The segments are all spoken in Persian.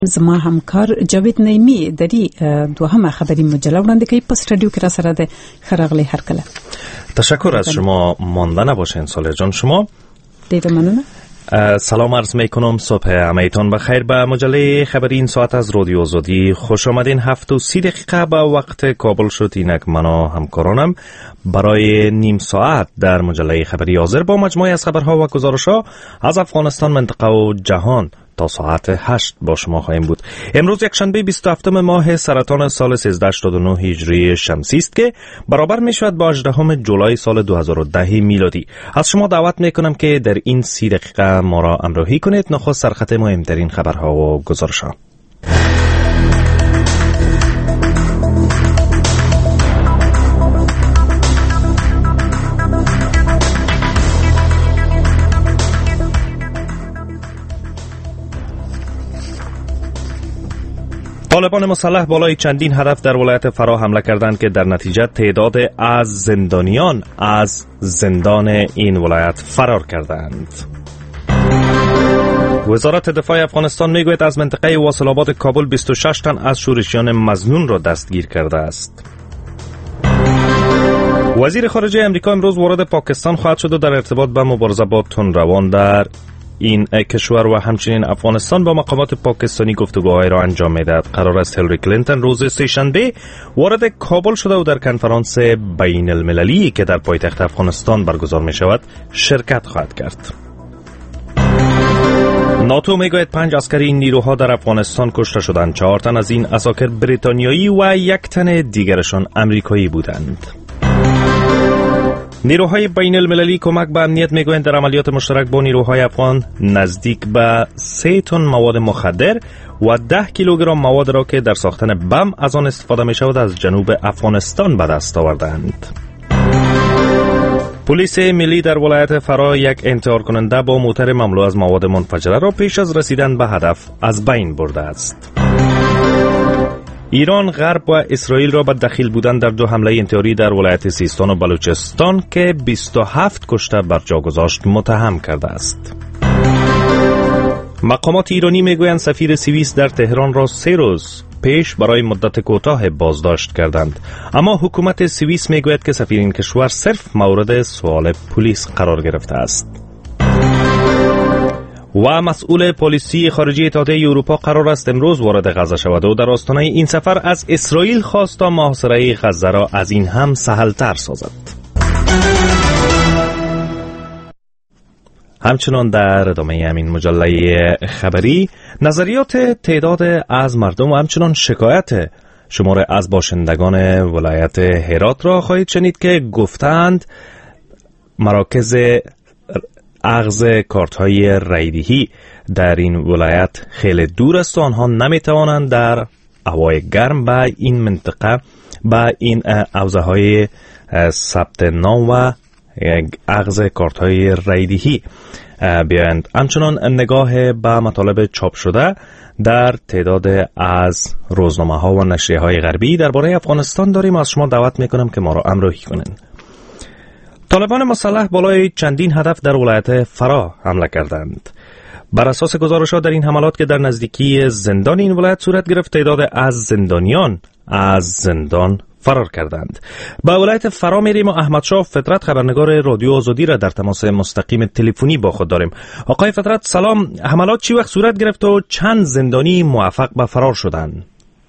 زما همکار جاوید نعیمی دری دوهمه خبری مجله وړاندې کوي په رادیو کې را سره ده. خراغلی هر کله تشکر از شما. مانده نباشین صالح جان. شما دیده منونه. سلام عرض میکنم. صبح همه‌تان بخیر. به مجله خبری این ساعت از رادیو آزادی خوش آمدین. 7:30 به وقت کابل شد. اینک من همکارانم برای نیم ساعت در مجله خبری حاضر با مجموعه از خبرها و گزارش‌ها از افغانستان، منطقه و جهان تا ساعت 8 با شما خواهیم بود. امروز یکشنبه 27 ماه سرطان سال 1389 هجری شمسی است که برابر می شود با 18 جولای سال 2010 میلادی. از شما دعوت می کنم که در این 30 دقیقه ما را همراهی کنید. نخست سرخط مهمترین خبرها و گزارش‌ها. طالبان مسلح بالای چندین هدف در ولایت فرا حمله کردند که در نتیجه تعداد از زندانیان از زندان این ولایت فرار کردند. وزارت دفاع افغانستان میگوید از منطقه واصل آباد کابل 26 تن از شورشیان مظنون را دستگیر کرده است. وزیر خارجه امریکا امروز وارد پاکستان خواهد شد و در ارتباط با مبارزه با تندروان در این کشور و همچنین افغانستان با مقامات پاکستانی گفتگوهای را انجام می‌دهد. قرار است هیلاری کلینتون روز سه‌شنبه وارد کابل شده و در کنفرانس بین المللی که در پایتخت افغانستان برگزار می شود شرکت خواهد کرد. ناتو میگوید 5 عسکری این نیروها در افغانستان کشته شدند. 4 تن از این عساکر بریتانیایی و 1 تن دیگرشان امریکایی بودند. نیروهای بین المللی کمک به امنیت میگویند در عملیات مشترک با نیروهای افغان نزدیک به 3 تن مواد مخدر و 10 کیلوگرم مواد را که در ساختن بم از آن استفاده می شود از جنوب افغانستان به دست آوردند. پلیس ملی در ولایت فرا یک انتحار کننده با موتر مملو از مواد منفجره را پیش از رسیدن به هدف از بین برده است. ایران غرب و اسرائیل را به دخیل بودن در 2 حمله انتحاری در ولایت سیستان و بلوچستان که 27 کشته بر جا گذاشت متهم کرده است. مقامات ایرانی میگویند سفیر سوئیس در تهران را 3 روز پیش برای مدت کوتاه بازداشت کردند، اما حکومت سوئیس میگوید که سفیر این کشور صرف مورد سوال پلیس قرار گرفته است. و مسئول پلیسی خارجی اتحادیه اروپا قرار است امروز وارد غزه شود و در آستانه این سفر از اسرائیل خواست تا محاصره غزه را از این هم سهل‌تر سازد. همچنان در ادامه همین مجله خبری نظریات تعداد از مردم و همچنان شکایت شمار از باشندگان ولایت هرات را خواهید شنید که گفتند مراکز اخذ کارت‌های رایدهی در این ولایت خیلی دور است و آنها نمی‌توانند در هوای گرم به این منطقه به این حوزه‌های ثبت نام و اخذ کارت‌های رایدهی بیایند. همچنان نگاه به مطالب چاپ شده در تعداد از روزنامه‌ها و نشریه‌های غربی درباره افغانستان داریم. از شما دعوت می‌کنم که ما را همراهی کنید. طالبان مسلح بالای چندین هدف در ولایت فرا حمله کردند. بر اساس گزارش‌ها در این حملات که در نزدیکی زندان این ولایت صورت گرفت تعداد از زندانیان از زندان فرار کردند. با ولایت فرا میریم و احمد شاه فطرت خبرنگار رادیو آزادی را در تماس مستقیم تلفنی با خود داریم. آقای فطرت سلام، حملات چی وقت صورت گرفت و چند زندانی موفق به فرار شدند؟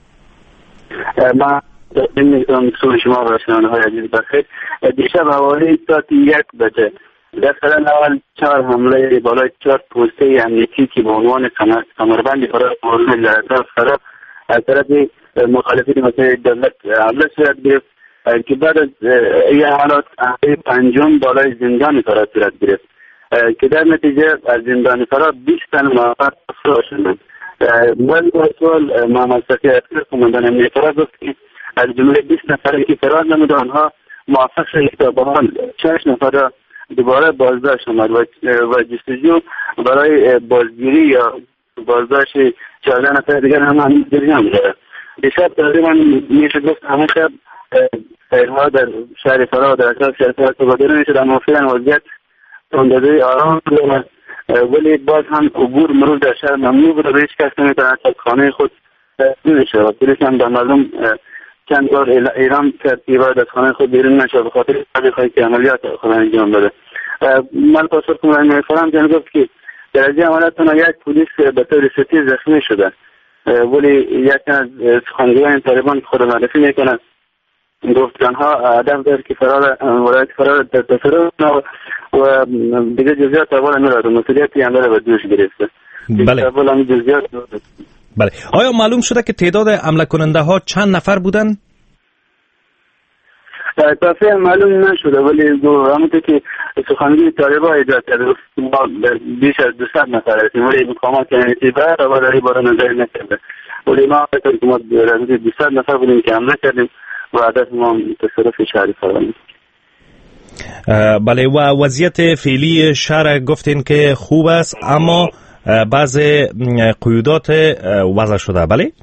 این شما و شنونده‌های عزیز بخیر. دیشب حوالی ساعت 1 بجه دفتر اول 4 حمله بالای 4 پوسته امنیتی که به عنوان کمربند فرار در فرا از طرف مخالفین مسئله دولت حمله صورت گرفت که بعد از این حملات پنجم بالای زندان فرا صورت گرفت که در نتیجه از زندان فرا 20 تن موفق فرار شدند. ولی با سوال محمد صفی اکبر قماندان امنیت فرا گفت که از جمله 20 نفری که فرار نموده آنها موفق شد تا به حال 6 نفر دوباره بازداشت آمد و جستجو برای بازگیری یا بازداشت 14 نفر دیگر هم هنوز جریان دارد. دیشب تقریبا میشه گفت همه شب سیرها در شهر فرا و در اطراف شهر فرا تبادله میشد، اما فعلا وضعیت اندازه آرام ولی باز هم عبور مرور در شهر ممنوع بود و هیچ کس نمیتونه از خانه خود نشه و پلیس هم در مردم چند بار اعلام کرد که باید از خانه خود بیرون نشه به خاطر بخواهی که عملیات خود انجام بده. من پاسخ کنم فرام جان گفت که در از این عملیات یک پلیس به طور سطحی زخمی شده، ولی یک از سخنگویان طالبان خود معرفی میکنه گفت آنها هدف دارد که ولایت فرار در تصرف و دیگه جزئیات اول نداره، مسئولیتی هم داره به دوش گرفته. بله. آیا معلوم شده که تعداد حمله کننده ها چند نفر بودن؟ تفصیل معلوم نشده، ولی همونطور که سخنگوی طالبان ایجاد کرده بیش از 200 نفر هستیم، ولی مقامات امنیتی برای باره نظری نکرده، ولی ما فکر که ما 200 نفر بودیم که حمله کردیم و هدف ما تصرف شهری فرار. بله. و وضعیت فعلی شهر گفتین که خوب است، اما بعض قیودات وضع شده. بله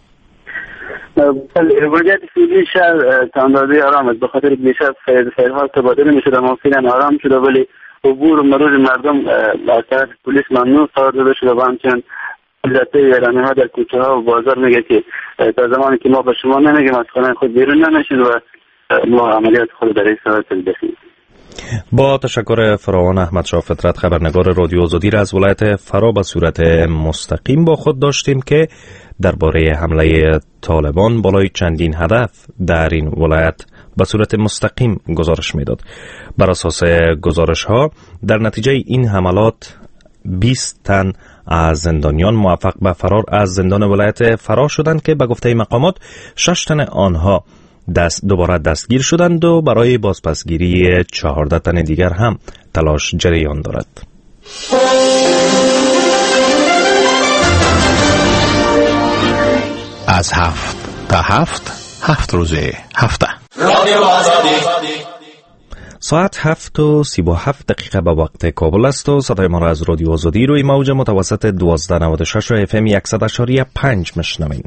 وضعیت فعلی شهر تاندازی آرام است، به خاطر بیشتر فیلها تبادل می شده، ممکناً آرام شده، ولی عبور و مرور مردم از طرف پلیس ممنوع قرار داده شده و همچنین البته اعلامیه ها در کوچه ها و بازار میگه که تا زمانی که ما به شما نمیگیم از خانه خود بیرون نمیشین و ما عملیات خود در این صورت بسیم. با تشکر فراوان احمدشاه فطرت، خبرنگار رادیو آزادی را از ولایت فرا به صورت مستقیم با خود داشتیم که درباره حمله طالبان بالای چندین هدف در این ولایت به صورت مستقیم گزارش میداد. بر اساس گزارش ها در نتیجه این حملات 20 تن از زندانیان موفق به فرار از زندان ولایت فرا شدند که به گفته مقامات 6 تن آنها دوباره دستگیر شدند و برای بازپسگیری 14 تن دیگر هم تلاش جریان دارد. از 7 تا 7 روز هفته ساعت 7:37 به وقت کابل است و صدای ما را از رادیو آزادی روی موج متوسط 1296 و FM 100.5 میشنوید.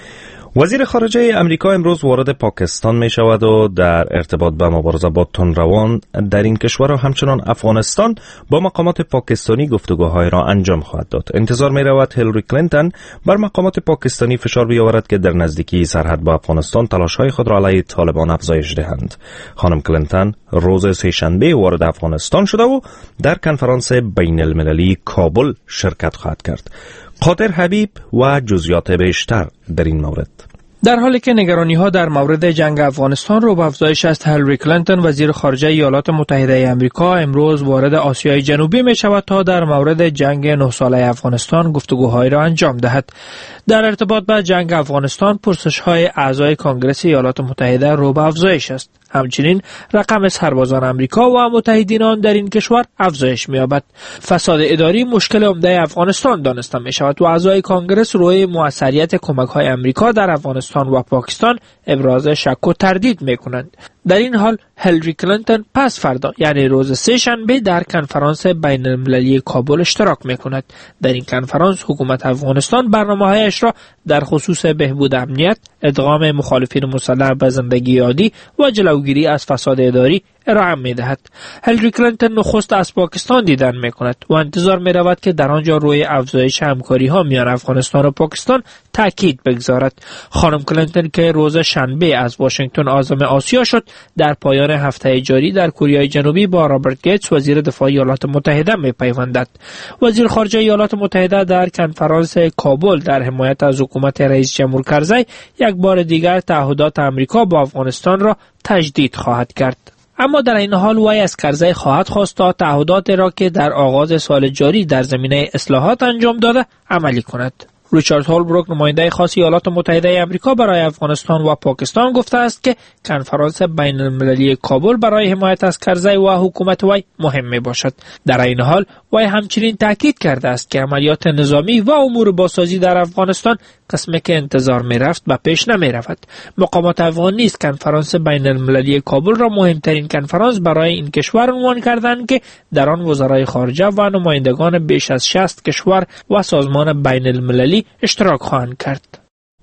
وزیر خارجه امریکا امروز وارد پاکستان می شود و در ارتباط به مبارزه با تندروان در این کشور و همچنان افغانستان با مقامات پاکستانی گفتگوهای را انجام خواهد داد. انتظار می رود هیلاری کلینتون بر مقامات پاکستانی فشار بیاورد که در نزدیکی سرحد با افغانستان تلاش‌های خود را علیه طالبان افزایش دهند. خانم کلینتون روز سه‌شنبه وارد افغانستان شده و در کنفرانس بین المللی کابل شرکت خواهد کرد. قادر حبیب و جزئیات بیشتر در این مورد. در حالی که نگرانی‌ها در مورد جنگ افغانستان رو به افزایش است، هیلاری کلینتون وزیر خارجه ایالات متحده آمریکا امروز وارد آسیای جنوبی می شود تا در مورد جنگ 9 ساله افغانستان گفتگوهایی را انجام دهد. در ارتباط با جنگ افغانستان پرسش‌های اعضای کنگره ایالات متحده رو به افزایش است. همچنین رقم سربازان امریکا و متحدین آن در این کشور افزایش می‌یابد. فساد اداری مشکل عمده افغانستان دانسته می‌شود و اعضای کنگره روی موثریت کمک‌های امریکا در افغانستان و پاکستان ابراز شک و تردید می‌کنند. در این حال هیلاری کلینتون پس فردا یعنی روز سه‌شنبه در کنفرانس بین المللی کابل اشتراک می‌کند. در این کنفرانس حکومت افغانستان برنامه‌هایش را در خصوص بهبود امنیت، ادغام مخالفین مسلح به زندگی عادی و جلوگیری از فساد اداری ارائه می‌دهد. هیلاری کلینتون نخست از پاکستان دیدن می‌کند و انتظار می‌رود که در آنجا روی افزایش همکاری‌ها میان افغانستان و پاکستان تاکید بگذارد. خانم کلینتون که روز شنبه از واشنگتن عازم آسیا شد، در پایان هفته جاری در کره جنوبی با رابرت گیتس وزیر دفاع ایالات متحده می‌پیوندد. وزیر خارجه ایالات متحده در کنفرانس کابل در حمایت از حکومت رئیس جمهور کرزی یک بار دیگر تعهدات آمریکا با افغانستان را تجدید خواهد کرد. اما در این حال وی از کرزی خواهد خواست تا تعهدات را که در آغاز سال جاری در زمینه اصلاحات انجام داده عملی کند. ریچارد هولبروک نماینده خاص ایالات متحده آمریکا برای افغانستان و پاکستان گفته است که کنفرانس بین المللی کابل برای حمایت از کرزی و حکومت وی مهم می باشد. در این حال وی همچنین تاکید کرده است که عملیات نظامی و امور بازسازی در افغانستان قسمی که انتظار می رفت به پیش نمی رود. مقامات افغان نیز کنفرانس بین المللی کابل را مهمترین کنفرانس برای این کشور عنوان کردند که در آن وزرای خارجه و نمایندگان بیش از 60 کشور و سازمان بین المللی اشتراک خواهند کرد.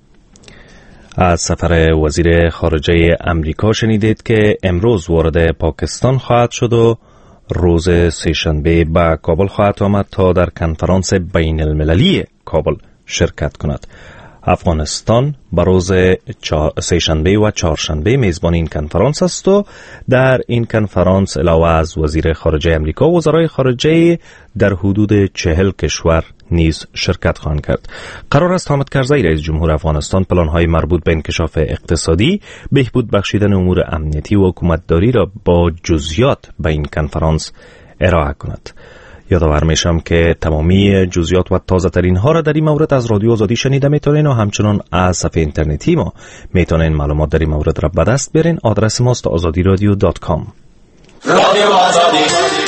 از سفر وزیر خارجه امریکا شنیدید که امروز وارد پاکستان خواهد شد و روز سه‌شنبه به کابل خواهد آمد تا در کنفرانس بین المللی کابل شرکت کند. افغانستان به روز سه‌شنبه و چهارشنبه میزبان این کنفرانس است و در این کنفرانس علاوه از وزیر خارجه امریکا وزرای خارجه در حدود 40 کشور نیز شرکت خواهند کرد. قرار است حامد کرزی رئیس جمهور افغانستان پلان‌های مربوط به انکشاف اقتصادی، بهبود بخشیدن امور امنیتی و حکومتداری را با جزئیات به این کنفرانس ارائه کند. یادآور میشم که تمامی جزئیات و تازه ترین ها را در این مورد از رادیو آزادی شنیده میتونین و همچنان از صفحه اینترنتی ما میتونین معلومات در این مورد را به دست بیارین. آدرس ماست azadiradio.com. رادیو آزادی.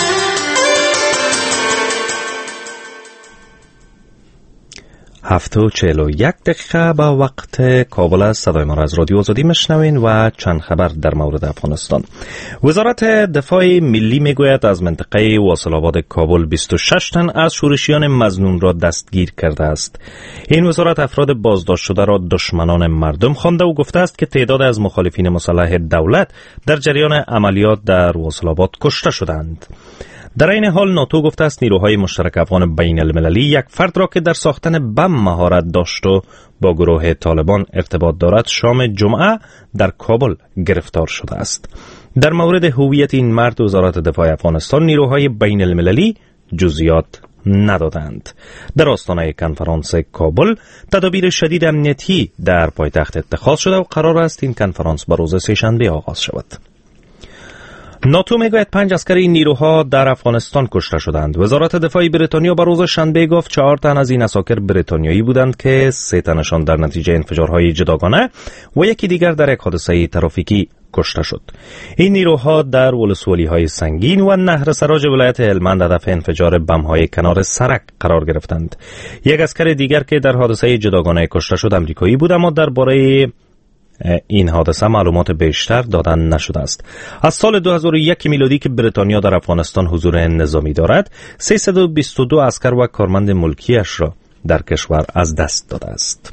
هفت و 41 دقیقه به وقت کابل است. صدای ما را از رادیو آزادی میشنوین و چند خبر در مورد افغانستان. وزارت دفاع ملی میگوید از منطقه واصل آباد کابل 26 تن از شورشیان مظنون را دستگیر کرده است. این وزارت افراد بازداشت شده را دشمنان مردم خوانده و گفته است که تعداد از مخالفین مسلح دولت در جریان عملیات در واصل آباد کشته شدند. در این حال ناتو گفته است نیروهای مشترک افغان بین المللی یک فرد را که در ساختن بم مهارت داشت و با گروه طالبان ارتباط دارد شام جمعه در کابل گرفتار شده است. در مورد هویت این مرد وزارت دفاع افغانستان نیروهای بین المللی جزئیات ندادند. در آستانه کنفرانس کابل تدابیر شدید امنیتی در پایتخت اتخاذ شده و قرار است این کنفرانس به روز سه‌شنبه آغاز شود. ناتو میگوید 5 عسکر این نیروها در افغانستان کشته شدند. وزارت دفاع بریتانیا به روز شنبه گفت 4 تن از این عساکر بریتانیایی بودند که 3 تنشان در نتیجه انفجارهای جداگانه و یکی دیگر در یک حادثه ترافیکی کشته شد. این نیروها در ولسوالی‌های سنگین و نهر سراج ولایت هلمند هدف انفجار بم‌های کنار سرک قرار گرفتند. یک عسکر دیگر که در حادثه جداگانه کشته شد آمریکایی بود اما درباره این حادثه معلومات بیشتر دادن نشده است. از سال 2001 میلادی که بریتانیا در افغانستان حضور نظامی دارد 322 عسکر و کارمند ملکیش را در کشور از دست داده است.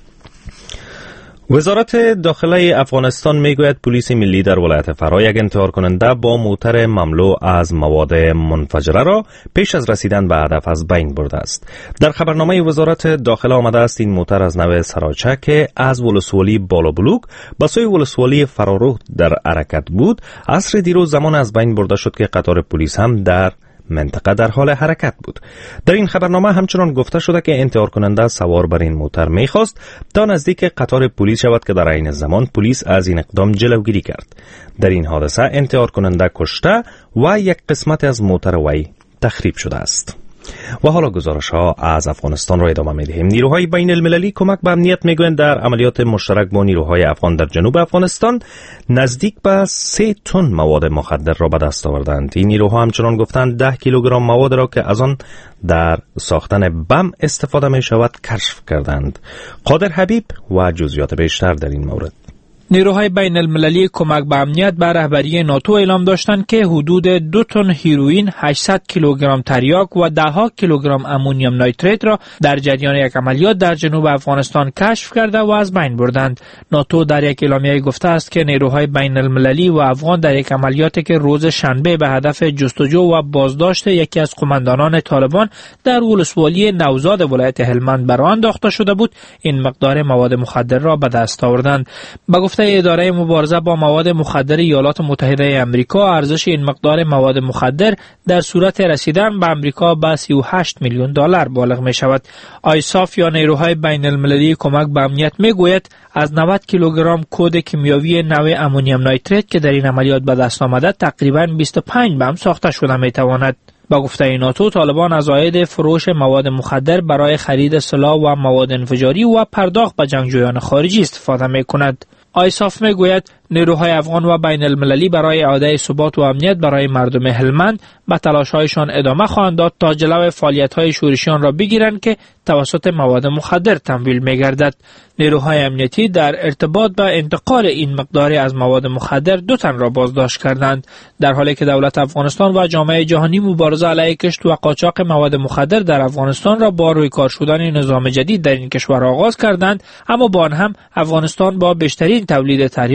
وزارت داخله افغانستان میگوید پلیس ملی در ولایت فرا یک انتحار کننده با موتر مملو از مواد منفجره را پیش از رسیدن به هدف از بین برده است. در خبرنامه وزارت داخله آمده است این موتر از نوع سراچه که از ولسوالی بالابلوک به سوی ولسوالی فرارو در حرکت بود عصر دیروز زمان از بین برده شد که قطار پلیس هم در منطقه در حال حرکت بود. در این خبرنامه همچنان گفته شده که انتحار کننده سوار بر این موتر می‌خواست تا نزدیک قطار پلیس شود که در عین زمان پلیس از این اقدام جلوگیری کرد. در این حادثه انتحار کننده کشته و یک قسمت از موتر وی تخریب شده است. و حالا گزارش‌ها از افغانستان را ادامه می‌دهیم. نیروهای بین المللی کمک به امنیت میگویند در عملیات مشترک با نیروهای افغان در جنوب افغانستان نزدیک به 3 تن مواد مخدر را به دست آوردند. این نیروها همچنان گفتند 10 کیلوگرم مواد را که از آن در ساختن بم استفاده می شود کشف کردند. قادر حبیب و جزئیات بیشتر در این مورد. نیروهای بین المللی کمک به امنیت به رهبری ناتو اعلام داشتند که حدود 2 تن هیروئین، 800 کیلوگرم تریاک و 10 کیلوگرم امونیوم نیتریت را در جریان یک عملیات در جنوب افغانستان کشف کرده و از بین بردند. ناتو در یک اعلامیه گفته است که نیروهای بین المللی و افغان در یک عملیاتی که روز شنبه به هدف جستجو و بازداشت یکی از قماندانان طالبان در ولسوالی نوزاد ولایت هلمند بر آن انداخته شده بود، این مقدار مواد مخدر را به دست آوردند. به گفته اداره مبارزه با مواد مخدر ایالات متحده آمریکا ارزش این مقدار مواد مخدر در صورت رسیدن به آمریکا به 38 میلیون دلار بالغ می شود. آیساف یا نیروهای بین المللی کمک به امنیت می گوید از 90 کیلوگرم کود کیمیاوی نوع امونیوم نیتریت که در این عملیات به دست آمده تقریباً 25 بم ساخته شده می تواند. با گفته ناتو طالبان از عاید فروش مواد مخدر برای خرید سلاح و مواد انفجاری و پرداخت به جنگجویان خارجی استفاده می کند. آیساف می گوید نیروهای افغان و بین المللی برای اعاده ثبات و امنیت برای مردم هلمند به تلاش‌هایشان ادامه خواهند داد تا جلو فعالیت‌های شورشیان را بگیرند که توسط مواد مخدر تمویل می‌گردد. نیروهای امنیتی در ارتباط با انتقال این مقدار از مواد مخدر 2 تن را بازداشت کردند، در حالی که دولت افغانستان و جامعه جهانی مبارزه علیه کشت و قاچاق مواد مخدر در افغانستان را با رویکار شدن نظام جدید در این کشور آغاز کردند، اما با آن هم افغانستان با بیشترین تولید تریاک در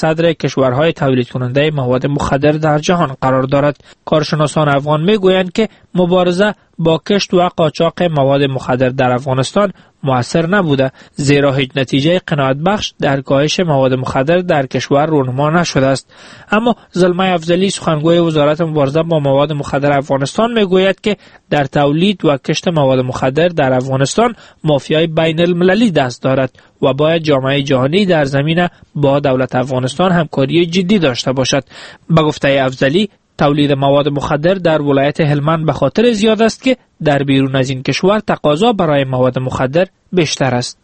صدر کشورهای تولید کننده مواد مخدر در جهان قرار دارد. کارشناسان افغان میگویند که مبارزه با کشت و قاچاق مواد مخدر در افغانستان مؤثر نبوده، زیرا هیچ نتیجه قناعت بخش در کاهش مواد مخدر در کشور رونما نشده است. اما زلمه افضلی سخنگوی وزارت مبارزه با مواد مخدر افغانستان میگوید که در تولید و کشت مواد مخدر در افغانستان مافیای بین المللی دست دارد و باید جامعه جهانی در زمینه با دولت افغانستان همکاری جدی داشته باشد. به گفته افضلی، تولید مواد مخدر در ولایت هلمند به خاطر زیاد است که در بیرون از این کشور تقاضا برای مواد مخدر بیشتر است.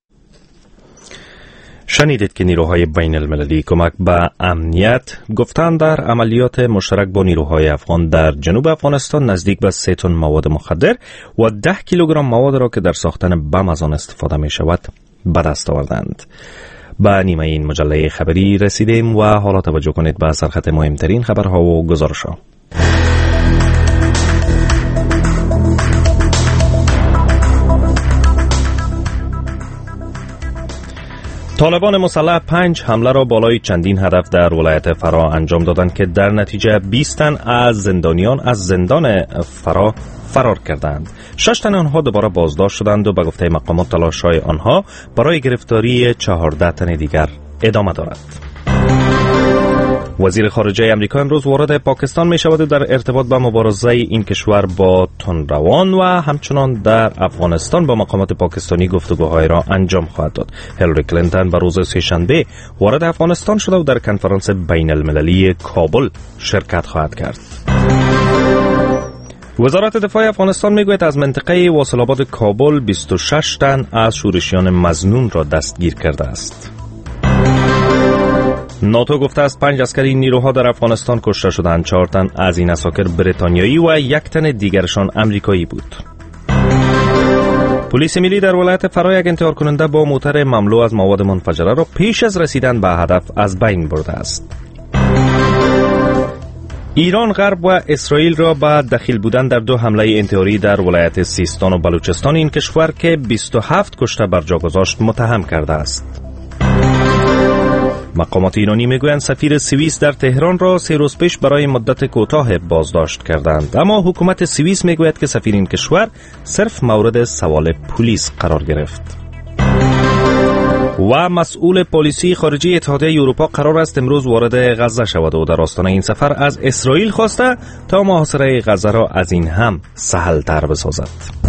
شنیدید که نیروهای بین المللی کمک به امنیت گفتند در عملیات مشترک با نیروهای افغان در جنوب افغانستان نزدیک به 3 تن مواد مخدر و 10 کیلوگرم مواد را که در ساختن بم از آن استفاده می شود به دست آوردند. به نیمه این مجله خبری رسیدیم و حالا توجه کنید به سرخط مهمترین خبرها و گزارش‌ها. طالبان مسلح 5 حمله را بالای چندین هدف در ولایت فرا انجام دادند که در نتیجه 20 تن از زندانیان از زندان فرا فرار کردند. 6 تن آنها دوباره بازداشت شدند و به گفته مقامات تلاش‌های آنها برای گرفتاری 14 تن دیگر ادامه دارد. وزیر خارجه امریکا امروز وارد پاکستان می شود و در ارتباط با مبارزه این کشور با تندروان و همچنان در افغانستان با مقامات پاکستانی گفتگوهای را انجام خواهد داد. هیلاری کلینتون به روز سه‌شنبه وارد افغانستان شده و در کنفرانس بین المللی کابل شرکت خواهد کرد. وزارت دفاع افغانستان میگوید از منطقه واصل آباد کابل 26 تن از شورشیان مظنون را دستگیر کرده است. ناتو گفته است 5 عسکری نیروها در افغانستان کشته شدند. 4 تن از این عساکر بریتانیایی و 1 تن دیگرشان امریکایی بود. پلیس ملی در ولایت فرا یک انتحار کننده با موتر مملو از مواد منفجره را پیش از رسیدن به هدف از بین برده است. ایران غرب و اسرائیل را به دخیل بودن در 2 حمله انتحاری در ولایت سیستان و بلوچستان این کشور که 27 کشته بر جا گذاشت متهم کرده است. مقامات ایرانی میگویند سفیر سوئیس در تهران را 3 روز پیش برای مدت کوتاه بازداشت کردند، اما حکومت سوئیس میگوید که سفیر این کشور صرف مورد سوال پلیس قرار گرفت. و مسئول پلیسی خارجی اتحادیه اروپا قرار است امروز وارد غزه شود و در آستانه این سفر از اسرائیل خواسته تا محاصره غزه را از این هم سهل‌تر بسازد.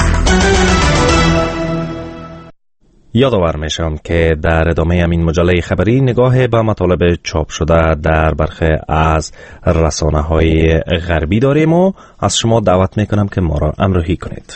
یادآور میشم که در ادامه همین مجله خبری نگاه به مطالب چاپ شده در برخی از رسانه‌های غربی داریم و از شما دعوت میکنم که ما را همراهی کنید.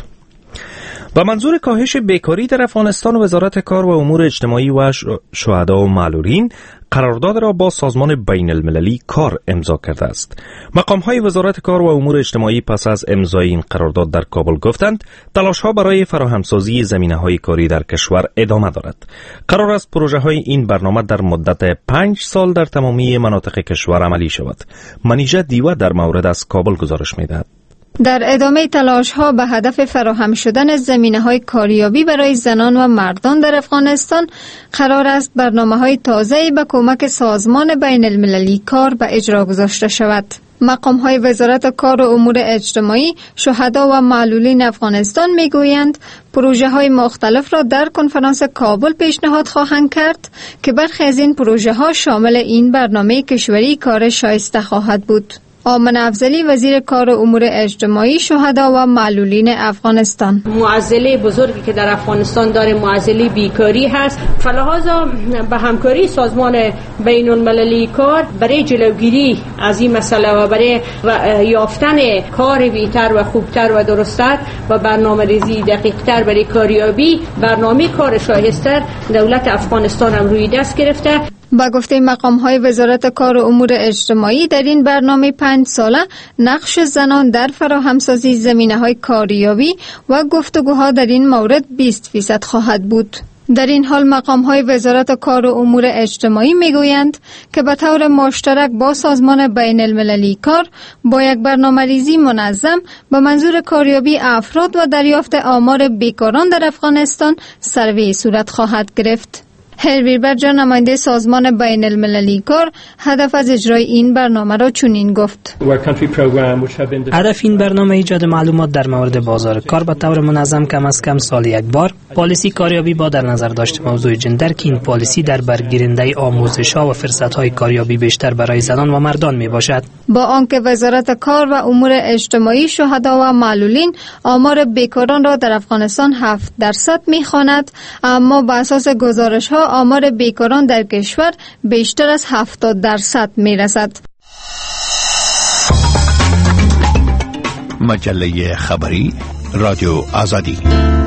با منظور کاهش بیکاری در افغانستان وزارت کار و امور اجتماعی و شهدا و معلولین قرارداد را با سازمان بین المللی کار امضا کرده است. مقام‌های وزارت کار و امور اجتماعی پس از امضای این قرارداد در کابل گفتند تلاش‌ها برای فراهمسازی زمینه‌های کاری در کشور ادامه دارد. قرار است پروژه‌های این برنامه در مدت 5 سال در تمامی مناطق کشور عملی شود. منیژه دیوه در مورد از کابل گزارش می‌دهد. در ادامه تلاش‌ها به هدف فراهم شدن زمینه‌های کاریابی برای زنان و مردان در افغانستان قرار است برنامه‌های تازه‌ای به کمک سازمان بین المللی کار به اجرا گذاشته شود. مقام‌های وزارت کار و امور اجتماعی، شهدا و معلولین افغانستان می‌گویند پروژه‌های مختلف را در کنفرانس کابل پیشنهاد خواهند کرد که برخی از این پروژه‌ها شامل این برنامه کشوری کار شایسته خواهد بود. آمنه افضلی وزیر کار و امور اجتماعی، شهدا و معلولین افغانستان: معضله بزرگی که در افغانستان داره معضله بیکاری هست. فلحاظا به همکاری سازمان بین المللی کار برای جلوگیری از این مسئله و برای یافتن کار بهتر و خوبتر و درستتر و برنامه‌ریزی دقیق‌تر برای کاریابی برنامه کار شایسته دولت افغانستان هم روی دست گرفته. با گفته مقام‌های وزارت کار و امور اجتماعی در این برنامه 5 ساله نقش زنان در فراهمسازی زمینه‌های کاریابی و گفتگوها در این مورد 20% خواهد بود. در این حال مقام‌های وزارت کار و امور اجتماعی میگویند که به طور مشترک با سازمان بین المللی کار با یک برنامه‌ریزی منظم به منظور کاریابی افراد و دریافت آمار بیکاران در افغانستان سروی صورت خواهد گرفت. هرویربرجا نماینده سازمان بین المللی کار هدف از اجرای این برنامه را چنین گفت. هدف این برنامه ایجاد معلومات در مورد بازار کار به طور منظم کم از کم سال یک بار. پالیسی کاریابی با در نظر داشت موضوع جندر که این پالیسی در برگیرنده آموزش‌ها و فرصت‌های کاریابی بیشتر برای زنان و مردان میباشد. با آنکه وزارت کار و امور اجتماعی شهدا و معلولین آمار بیکاران را در افغانستان 7% میخواند، اما بر اساس گزارش‌ها آمار بیکاران در کشور بیشتر از 70% میرسد. مجله خبری رادیو آزادی.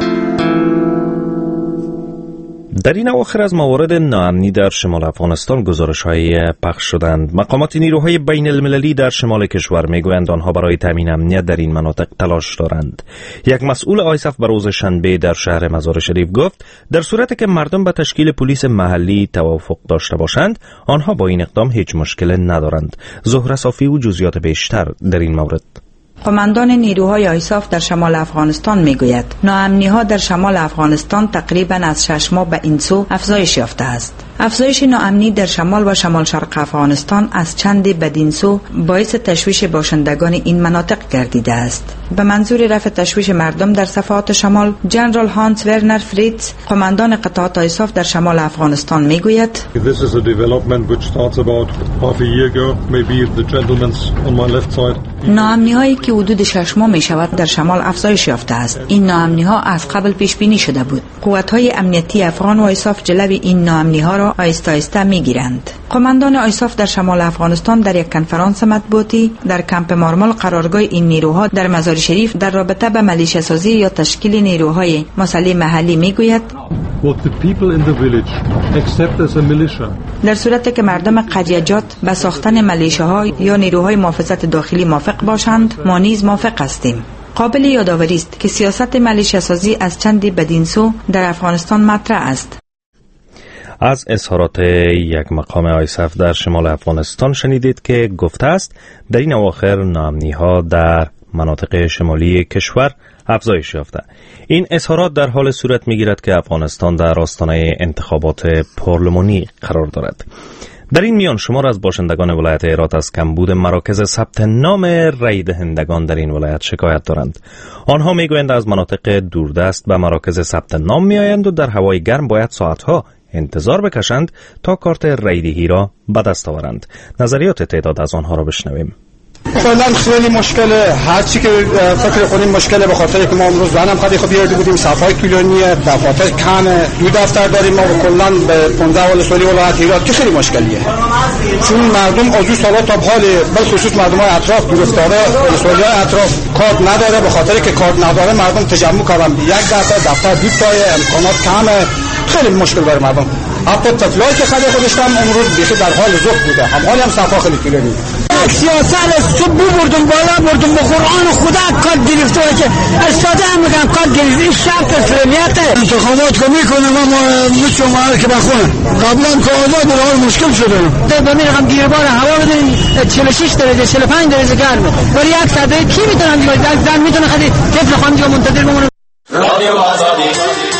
در این اواخر از موارد ناامنی در شمال افغانستان گزارش‌های پخش شدند. مقامات نیروهای بین المللی در شمال کشور میگویند آنها برای تامین امنیت در این مناطق تلاش دارند. یک مسئول آیسف به روز شنبه در شهر مزار شریف گفت در صورتی که مردم به تشکیل پلیس محلی توافق داشته باشند آنها با این اقدام هیچ مشکل ندارند. زهره صافی و جزئیات بیشتر در این مورد. قماندان نیروهای آیساف در شمال افغانستان میگوید ناامنی‌ها در شمال افغانستان تقریباً از 6 ماه به این سو افزایش یافته است. افزایش ناامنی در شمال و شمال شرق افغانستان از چند بدین سو باعث تشویش باشندگان این مناطق گردیده است. به منظور رفع تشویش مردم در صفحات شمال، جنرال هانس ورنر فریتز، قماندان قطعات آیساف در شمال افغانستان میگوید ناامنی‌هایی که حدود 6 ماه می شود در شمال افزایش یافته است. این ناامنی‌ها از قبل پیش بینی شده بود. قوت‌های امنیتی افغان و آیساف جلوی این ناامنی‌ها را آهسته آهسته می‌گیرند. قماندان آیساف در شمال افغانستان در یک کنفرانس مطبوعاتی در کمپ مارمال قرارگاه این نیروها در مزار شریف در رابطه به ملیشه سازی یا تشکیل نیروهای مسلح محلی میگوید در صورتی که مردم قریه‌جات به ساختن ملیشه‌ها یا نیروهای محافظت داخلی موافق باشند ما نیز موافق هستیم. قابل یادآوری است که سیاست ملیشه سازی از چندی بدین سو در افغانستان مطرح است. از اظهارات یک مقام آیسف در شمال افغانستان شنیدید که گفته است در این اواخر ناامنی‌ها در مناطق شمالی کشور افزایش یافته. این اظهارات در حال صورت می‌گیرد که افغانستان در آستانه انتخابات پارلمانی قرار دارد. در این میان شمار از باشندگان ولایت هرات از کمبود مراکز ثبت نام رای دهندگان در این ولایت شکایت دارند. آنها میگویند از مناطق دوردست به مراکز ثبت نام میآیند و در هوای گرم باید ساعتها انتظار بکشند تا کارت رایدهی را به دست آورند. نظریات تعداد از آنها را بشنویم. کلا خیلی مشکله، هر چی که فکر کنیم مشکله، به خاطر که ما امروز زنم خیلی خوب بیارده بودیم، صفای طولانیه، دفاتر کمه، 2 دفتر داریم ما و کلا به 15 ولسوالی ولایت هرات که خیلی مشکلیه. چون مردم از سالا تا حال بل خصوص مردمای اطراف گرفتاره، ولسوالی‌های اطراف کارت نداره، به خاطر که کارت نداره مردم تجمع کردن 1 دفتر 2 تای، امکانات کمه، خیلی مشکل برای مردم. حتی طفلایی که خیلی خودشون امروز بیخی در حال ذوق بوده، حالی هم صفا خیلی طولانی. سیاست تو بردم بالا بردم به قرآن خدا کار گرفته که استاده هم میگن کار گرفته. این شرط اسلامیته. انتخابات که میکنم اما مثل ما که بخونم قبلا که آزاد راه مشکل شده. به میرم گیربار هوا بدین 46 درجه 45 درجه گرمه. ولی یک ساعته کی میتونه زن میتونه خیلی طفل خانم منتظر بمونه. رادیو آزادی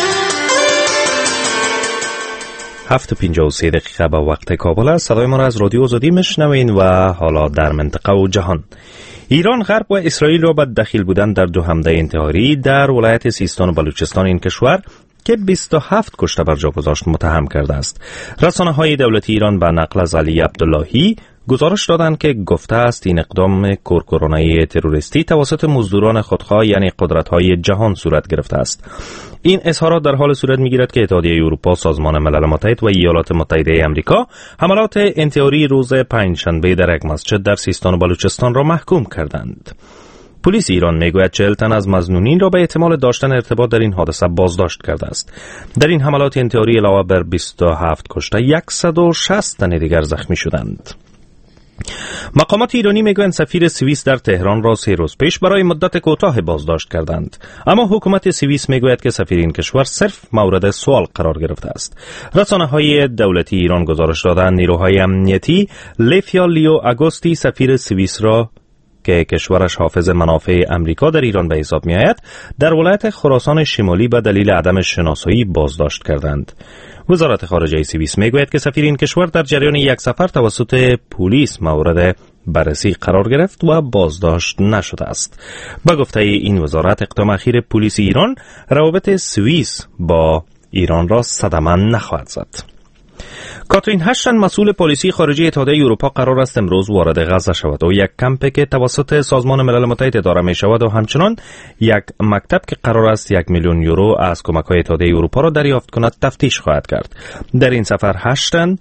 7:53 دقیقه به وقت کابل است. صدای ما را از رادیو آزادی میشنوین و حالا در منطقه و جهان. ایران غرب و اسرائیل را به دخیل بودن در 2 حمله انتحاری در ولایت سیستان و بلوچستان این کشور که 27 کشته بر جا گذاشت متهم کرده است. رسانه‌های دولتی ایران به نقل از علی عبداللهی گزارش دادند که گفته است این اقدام کورکورانه‌ای تروریستی توسط مزدوران خودخواه یعنی قدرت‌های جهان صورت گرفته است. این اظهارات در حال صورت می‌گیرد که اتحادیه اروپا، سازمان ملل متحد و ایالات متحده آمریکا حملات انتحاری روز پنجشنبه در یک مسجد در سیستان و بلوچستان را محکوم کردند. پلیس ایران میگوید 40 تن از مظنونین را به احتمال داشتن ارتباط در این حادثه بازداشت کرده است. در این حملات انتحاری علاوه بر 27 کشته 160 تن دیگر زخمی شدند. مقامات ایرانی میگویند سفیر سوئیس در تهران را 3 روز پیش برای مدت کوتاه بازداشت کردند، اما حکومت سوئیس میگوید که سفیر این کشور صرف مورد سوال قرار گرفته است. رسانه‌های دولتی ایران گزارش دادند نیروهای امنیتی لیفیا لیو آگوستی سفیر سوئیس را که کشورش حافظ منافع امریکا در ایران به حساب می آید در ولایت خراسان شمالی به دلیل عدم شناسایی بازداشت کردند. وزارت خارجه سوئیس می گوید که سفیر این کشور در جریان یک سفر توسط پلیس مورد بررسی قرار گرفت و بازداشت نشده است. با گفته این وزارت اقدام اخیر پلیس ایران روابط سوئیس با ایران را صدمه نخواهد زد. کاترین هاشتن مسئول پلیسی خارجی اتحادیه اروپا قرار است امروز وارد غزه شود و یک کمپی که توسط سازمان ملل متحد اداره می شود و همچنان یک مکتب که قرار است 1 میلیون یورو از کمک‌های اتحادیه اروپا را دریافت کند تفتیش خواهد کرد. در این سفر هاشتن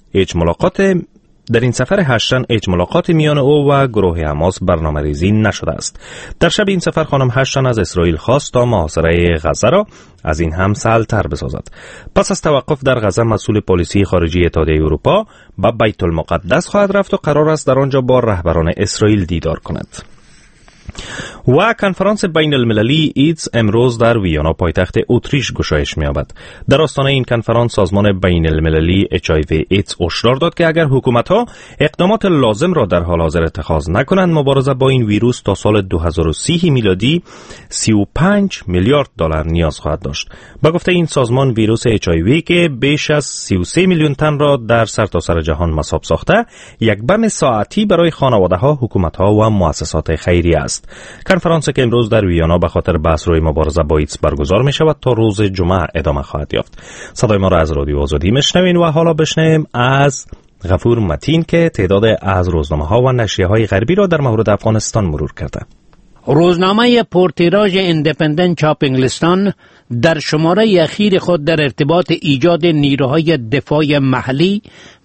هیچ ملاقات میان او و گروه حماس برنامه‌ریزی نشده است. در شب این سفر خانم هاشتن از اسرائیل خواست تا محاصره غزه را از این هم سهل‌تر بسازد. پس از توقف در غزه مسئول پلیسی خارجی اتحادیه اروپا به بیت المقدس خواهد رفت و قرار است در آنجا با رهبران اسرائیل دیدار کند. و کنفرانس بین المللی ایدز امروز در ویانا پایتخت اتریش گشایش می‌یابد. در آستانه این کنفرانس سازمان بین المللی HIV ایدز هشدار داد که اگر حکومت‌ها اقدامات لازم را در حال حاضر اتخاذ نکنند مبارزه با این ویروس تا سال 2030 میلادی 35 میلیارد دلار نیاز خواهد داشت. با گفته این سازمان ویروس HIV که بیش از 33 میلیون تن را در سرتاسر جهان مصاب ساخته یک بم ساعتی برای خانواده‌ها، حکومت‌ها و مؤسسات خیریه است. کنفرانس که امروز در ویانا به خاطر بحث روی مبارزه با ایدز برگزار می شود تا روز جمعه ادامه خواهد یافت. صدای ما را از رادیو آزادی میشنوین و حالا بشنویم از غفور متین که تعداد از روزنامه‌ها و نشریه‌های غربی را در مورد افغانستان مرور کرده. روزنامه پرتیراژ ایندیپندنت چاپ انگلستان در شماره اخیر خود در ارتباط ایجاد نیروهای دفاع محلی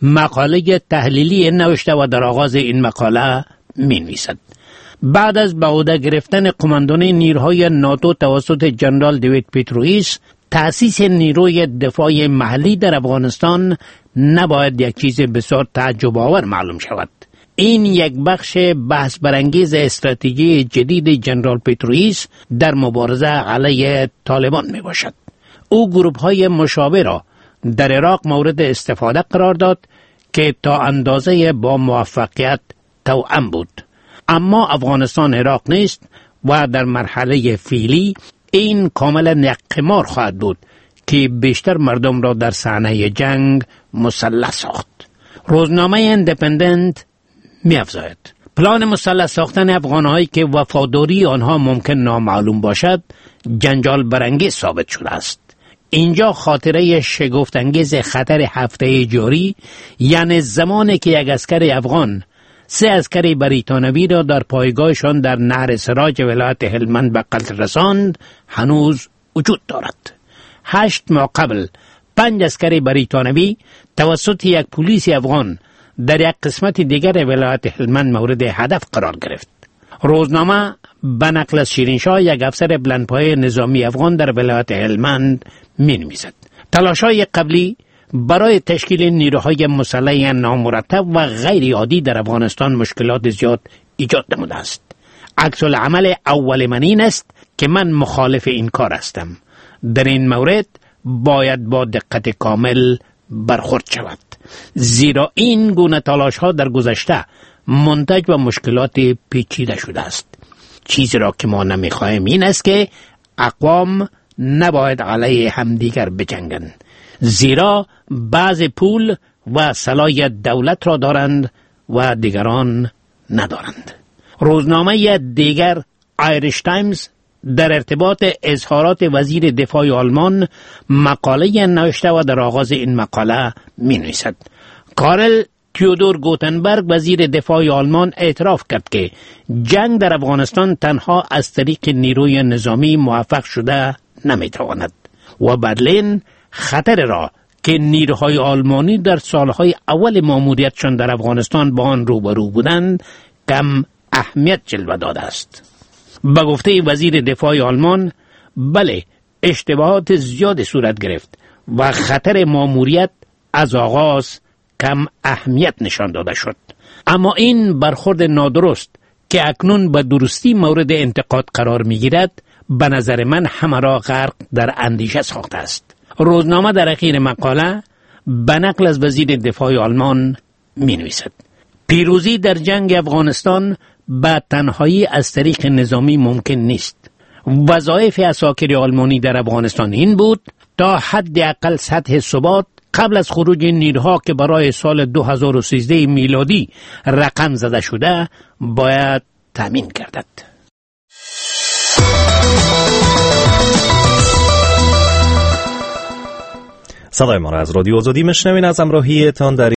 مقاله تحلیلی نوشته و در آغاز این مقاله می‌نویسد: بعد از به عهده گرفتن قماندانی نیروهای ناتو توسط جنرال دیوید پیتروئیس، تأسیس نیروی دفاع محلی در افغانستان نباید یک چیز بسیار تعجب آور معلوم شود. این یک بخش بحث برانگیز استراتژی جدید جنرال پیتروئیس در مبارزه علیه طالبان می باشد. او گروه‌های مشابه را در عراق مورد استفاده قرار داد که تا اندازه با موفقیت توأم بود. اما افغانستان عراق نیست و در مرحله فعلی این کاملا یک قمار خواهد بود که بیشتر مردم را در صحنه جنگ مسلح ساخت. روزنامه ایندیپندنت می‌افزاید: پلان مسلح ساختن افغان‌هایی که وفاداری آنها ممکن نامعلوم باشد جنجال برانگیز ثابت شده است. اینجا خاطره شگفت‌انگیز خطر هفته جاری، یعنی زمانی که یک عسکر افغان 3 عسکر بریتانوی را در پایگاهشان در نهر سراج ولایت هلمند به قتل رساند هنوز وجود دارد. 8 ماه قبل 5 عسکر بریتانوی توسط یک پلیس افغان در یک قسمت دیگر ولایت هلمند مورد هدف قرار گرفت. روزنامه به نقل از شیرینشاه، یک افسر بلندپایه نظامی افغان در ولایت هلمند می‌نویسد: تلاش‌های قبلی برای تشکیل نیروهای مسلح نامرتب و غیر عادی در افغانستان مشکلات زیاد ایجاد نموده است. عکس العمل اول من این است که من مخالف این کار هستم. در این مورد باید با دقت کامل برخورد شود، زیرا این گونه تلاش‌ها در گذشته منتج و مشکلات پیچیده شده است. چیزی را که ما نمی‌خواهیم این است که اقوام نباید علیه همدیگر بجنگند، زیرا بعض پول و سلاح دولت را دارند و دیگران ندارند. روزنامه دیگر آیریش تایمز در ارتباط اظهارات وزیر دفاع آلمان مقاله نوشته و در آغاز این مقاله می‌نویسد: کارل تیودور گوتنبرگ وزیر دفاع آلمان اعتراف کرد که جنگ در افغانستان تنها از طریق نیروی نظامی موفق شده نمی‌تواند و برلین خطر را که نیروهای آلمانی در سالهای اول ماموریتشان در افغانستان با آن روبرو بودند کم اهمیت جلوه داده است. به گفته وزیر دفاع آلمان، بله، اشتباهات زیاد صورت گرفت و خطر ماموریت از آغاز کم اهمیت نشان داده شد، اما این برخورد نادرست که اکنون به درستی مورد انتقاد قرار می‌گیرد به نظر من همه را غرق در اندیشه ساخته است. روزنامه در اخیر مقاله به نقل از وزیر دفاع آلمان می‌نویسد: پیروزی در جنگ افغانستان به تنهایی از طریق نظامی ممکن نیست. وظایف عساکر آلمانی در افغانستان این بود تا حداقل سطح ثبات قبل از خروج نیروها که برای سال 2013 میلادی رقم زده شده باید تامین گردد. صدای ما را از رادیو آزادی میشنوین. از همراهیتان در